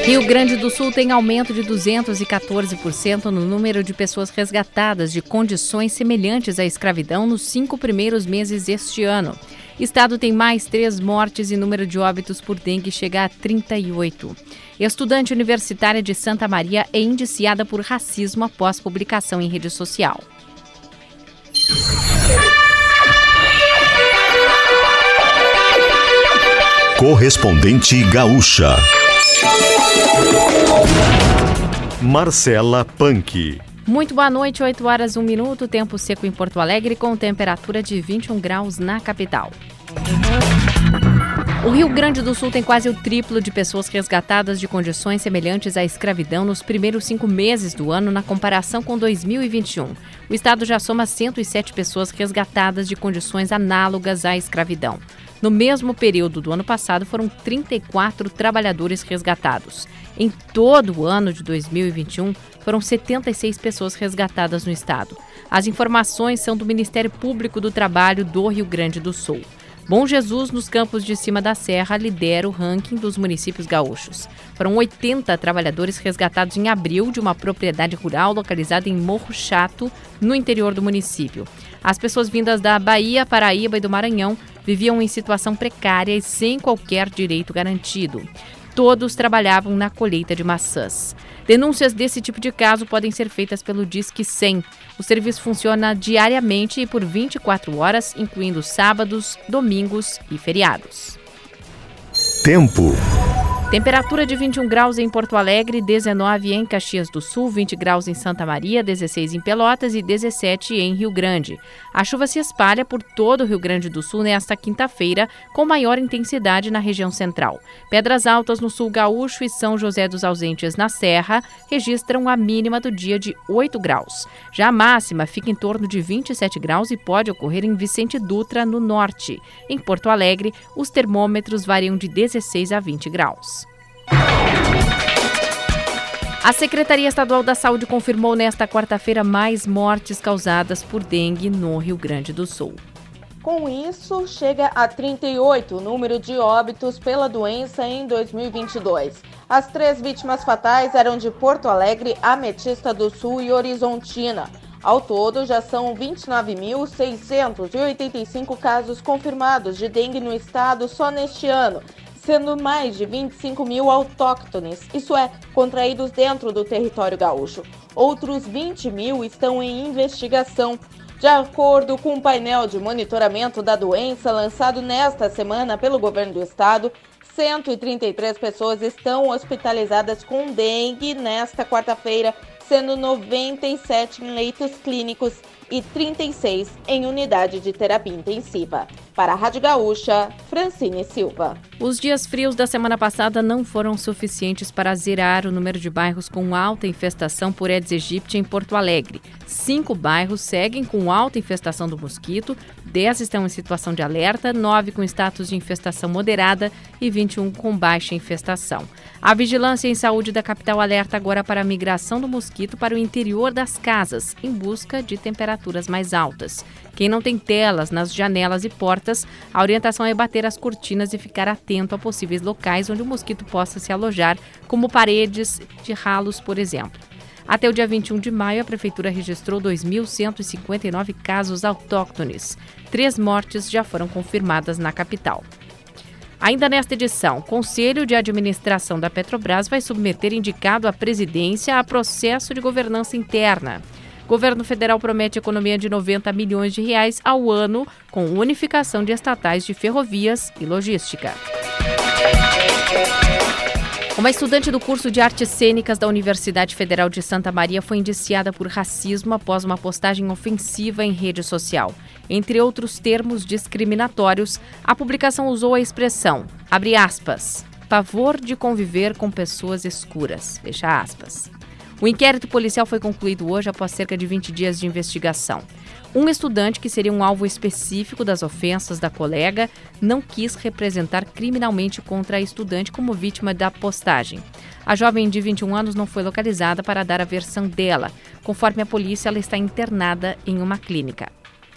Rio Grande do Sul tem aumento de 214% no número de pessoas resgatadas de condições semelhantes à escravidão nos 5 primeiros meses deste ano. Estado tem mais 3 mortes e número de óbitos por dengue chega a 38. Estudante universitária de Santa Maria é indiciada por racismo após publicação em rede social. Correspondente Gaúcha. Marcela Punk. Muito boa noite, 8 horas 1 minuto, tempo seco em Porto Alegre com temperatura de 21 graus na capital. O Rio Grande do Sul tem quase o triplo de pessoas resgatadas de condições semelhantes à escravidão nos primeiros 5 meses do ano na comparação com 2021. O estado já soma 107 pessoas resgatadas de condições análogas à escravidão. No mesmo período do ano passado, foram 34 trabalhadores resgatados. Em todo o ano de 2021, foram 76 pessoas resgatadas no estado. As informações são do Ministério Público do Trabalho do Rio Grande do Sul. Bom Jesus, nos Campos de Cima da Serra, lidera o ranking dos municípios gaúchos. Foram 80 trabalhadores resgatados em abril de uma propriedade rural localizada em Morro Chato, no interior do município. As pessoas vindas da Bahia, Paraíba e do Maranhão viviam em situação precária e sem qualquer direito garantido. Todos trabalhavam na colheita de maçãs. Denúncias desse tipo de caso podem ser feitas pelo Disque 100. O serviço funciona diariamente e por 24 horas, incluindo sábados, domingos e feriados. Tempo. Temperatura de 21 graus em Porto Alegre, 19 em Caxias do Sul, 20 graus em Santa Maria, 16 em Pelotas e 17 em Rio Grande. A chuva se espalha por todo o Rio Grande do Sul nesta quinta-feira, com maior intensidade na região central. Pedras Altas no sul gaúcho e São José dos Ausentes na Serra registram a mínima do dia de 8 graus. Já a máxima fica em torno de 27 graus e pode ocorrer em Vicente Dutra, no norte. Em Porto Alegre, os termômetros variam de 16 a 20 graus. A Secretaria Estadual da Saúde confirmou nesta quarta-feira mais mortes causadas por dengue no Rio Grande do Sul. Com isso, chega a 38 o número de óbitos pela doença em 2022. As 3 vítimas fatais eram de Porto Alegre, Ametista do Sul e Horizontina. Ao todo, já são 29.685 casos confirmados de dengue no estado só neste ano, sendo mais de 25 mil autóctones, isso é, contraídos dentro do território gaúcho. Outros 20 mil estão em investigação. De acordo com o painel de monitoramento da doença lançado nesta semana pelo governo do estado, 133 pessoas estão hospitalizadas com dengue nesta quarta-feira, sendo 97 em leitos clínicos e 36 em unidade de terapia intensiva. Para a Rádio Gaúcha, Francine Silva. Os dias frios da semana passada não foram suficientes para zerar o número de bairros com alta infestação por Aedes aegypti em Porto Alegre. 5 bairros seguem com alta infestação do mosquito, 10 estão em situação de alerta, 9 com status de infestação moderada e 21 com baixa infestação. A Vigilância em Saúde da capital alerta agora para a migração do mosquito para o interior das casas, em busca de temperaturas mais altas. Quem não tem telas nas janelas e portas, a orientação é bater as cortinas e ficar atento a possíveis locais onde o mosquito possa se alojar, como paredes de ralos, por exemplo. Até o dia 21 de maio, a Prefeitura registrou 2.159 casos autóctones. 3 mortes já foram confirmadas na capital. Ainda nesta edição, o Conselho de Administração da Petrobras vai submeter indicado à presidência a processo de governança interna. O governo federal promete economia de 90 milhões de reais ao ano com unificação de estatais de ferrovias e logística. Uma estudante do curso de Artes Cênicas da Universidade Federal de Santa Maria foi indiciada por racismo após uma postagem ofensiva em rede social. Entre outros termos discriminatórios, a publicação usou a expressão, abre aspas, pavor de conviver com pessoas escuras, fecha aspas. O inquérito policial foi concluído hoje após cerca de 20 dias de investigação. Um estudante que seria um alvo específico das ofensas da colega não quis representar criminalmente contra a estudante como vítima da postagem. A jovem de 21 anos não foi localizada para dar a versão dela. Conforme a polícia, ela está internada em uma clínica.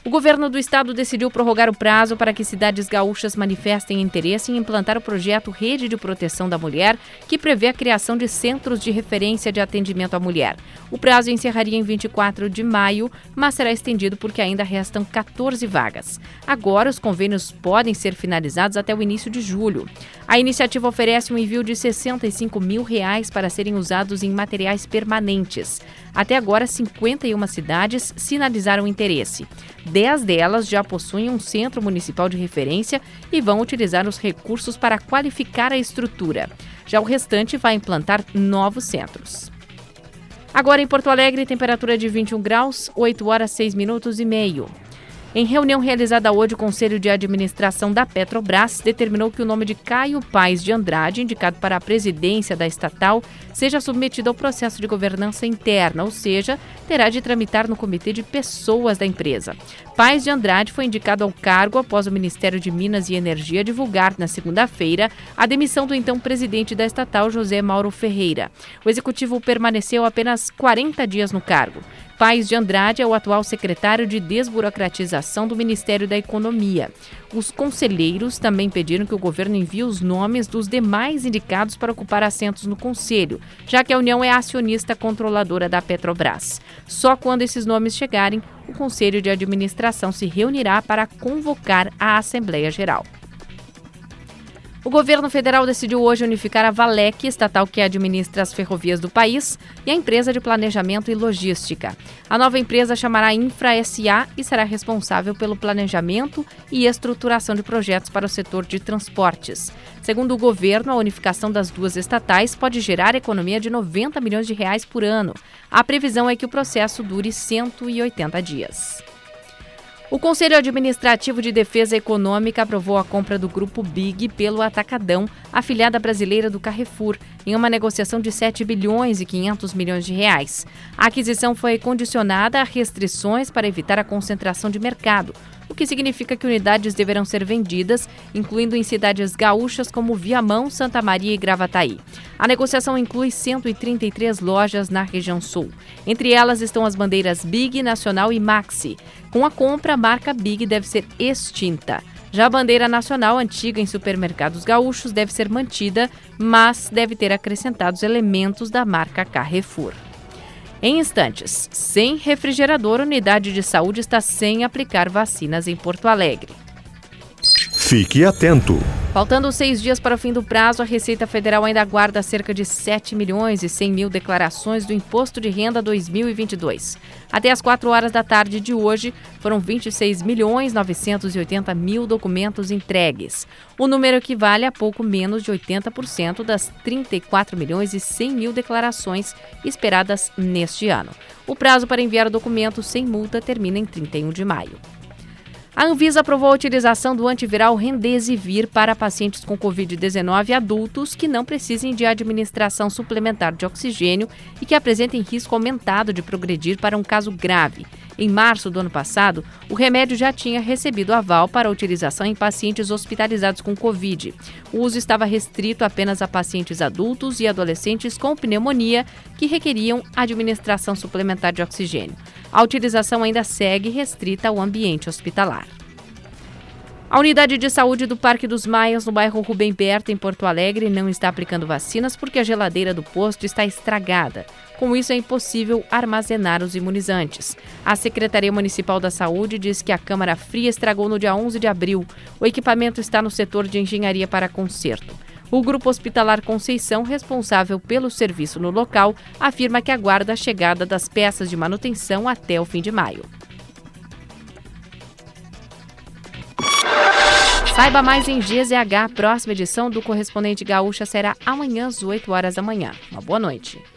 O governo do estado decidiu prorrogar o prazo para que cidades gaúchas manifestem interesse em implantar o projeto Rede de Proteção da Mulher, que prevê a criação de centros de referência de atendimento à mulher. O prazo encerraria em 24 de maio, mas será estendido porque ainda restam 14 vagas. Agora, os convênios podem ser finalizados até o início de julho. A iniciativa oferece um envio de R$65 mil para serem usados em materiais permanentes. Até agora, 51 cidades sinalizaram interesse. 10 delas já possuem um centro municipal de referência e vão utilizar os recursos para qualificar a estrutura. Já o restante vai implantar novos centros. Agora em Porto Alegre, temperatura de 21 graus, 8 horas 6 minutos e meio. Em reunião realizada hoje, o Conselho de Administração da Petrobras determinou que o nome de Caio Paes de Andrade, indicado para a presidência da estatal, seja submetido ao processo de governança interna, ou seja, terá de tramitar no Comitê de Pessoas da empresa. Paes de Andrade foi indicado ao cargo após o Ministério de Minas e Energia divulgar, na segunda-feira, a demissão do então presidente da estatal, José Mauro Ferreira. O executivo permaneceu apenas 40 dias no cargo. Paes de Andrade é o atual secretário de Desburocratização do Ministério da Economia. Os conselheiros também pediram que o governo envie os nomes dos demais indicados para ocupar assentos no Conselho, já que a União é a acionista controladora da Petrobras. Só quando esses nomes chegarem, o Conselho de Administração se reunirá para convocar a Assembleia Geral. O governo federal decidiu hoje unificar a Valec, estatal que administra as ferrovias do país, e a empresa de planejamento e logística. A nova empresa chamará Infra SA e será responsável pelo planejamento e estruturação de projetos para o setor de transportes. Segundo o governo, a unificação das duas estatais pode gerar economia de R$90 milhões por ano. A previsão é que o processo dure 180 dias. O Conselho Administrativo de Defesa Econômica aprovou a compra do Grupo Big pelo Atacadão, afiliada brasileira do Carrefour, em uma negociação de R$7 bilhões e 500 milhões. A aquisição foi condicionada a restrições para evitar a concentração de mercado, o que significa que unidades deverão ser vendidas, incluindo em cidades gaúchas como Viamão, Santa Maria e Gravataí. A negociação inclui 133 lojas na região sul. Entre elas estão as bandeiras Big, Nacional e Maxi. Com a compra, a marca Big deve ser extinta. Já a bandeira nacional, antiga em supermercados gaúchos, deve ser mantida, mas deve ter acrescentados elementos da marca Carrefour. Em instantes, sem refrigerador, a unidade de saúde está sem aplicar vacinas em Porto Alegre. Fique atento. Faltando 6 dias para o fim do prazo, a Receita Federal ainda aguarda cerca de 7 milhões e 100 mil declarações do Imposto de Renda 2022. Até às 4 horas da tarde de hoje, foram 26 milhões 980 mil documentos entregues. O número equivale a pouco menos de 80% das 34 milhões e 100 mil declarações esperadas neste ano. O prazo para enviar o documento sem multa termina em 31 de maio. A Anvisa aprovou a utilização do antiviral Remdesivir para pacientes com Covid-19 adultos que não precisem de administração suplementar de oxigênio e que apresentem risco aumentado de progredir para um caso grave. Em março do ano passado, o remédio já tinha recebido aval para a utilização em pacientes hospitalizados com Covid. O uso estava restrito apenas a pacientes adultos e adolescentes com pneumonia que requeriam administração suplementar de oxigênio. A utilização ainda segue restrita ao ambiente hospitalar. A unidade de saúde do Parque dos Maias, no bairro Rubem Berta, em Porto Alegre, não está aplicando vacinas porque a geladeira do posto está estragada. Com isso, é impossível armazenar os imunizantes. A Secretaria Municipal da Saúde diz que a câmara fria estragou no dia 11 de abril. O equipamento está no setor de engenharia para conserto. O Grupo Hospitalar Conceição, responsável pelo serviço no local, afirma que aguarda a chegada das peças de manutenção até o fim de maio. Saiba mais em GZH. A próxima edição do Correspondente Gaúcha será amanhã às 8 horas da manhã. Uma boa noite.